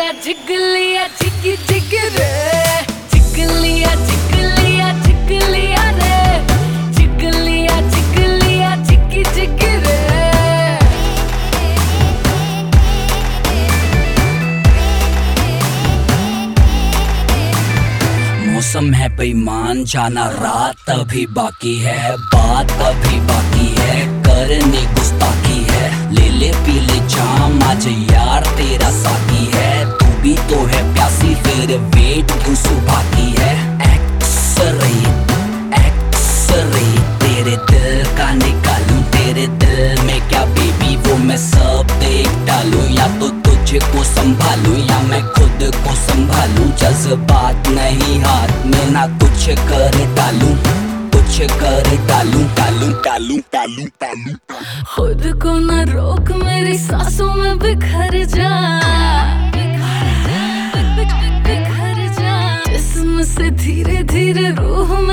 जिगलिया जिगी zig रे, जिगलिया जिगलिया जिगलिया रे, जिगलिया जिगलिया जिगी zig रे। मौसम है बेईमान, जाना रात अभी बाकी है, बात अभी बाकी है, करने गुस्ताखी है। ले ले पी ले जाम आज यार तेरा साथी है, तू भी तो है प्यासी फिर वेट क्यों सुबह की है। एक्सरे तेरे दिल का निकालूं, तेरे दिल में क्या बेबी वो मैं सब देख डालूं, या तो तुझको संभालूं या मैं खुद को संभालूं। जज्बात नहीं हाथ में ना कुछ करे डालूं, कुछ करे डालूं डालूं डालूं डालूं डालूं। खुद को न रोक मेरी सांसों में बिखर जा, बिखर जा जिस्म से धीरे धीरे रूह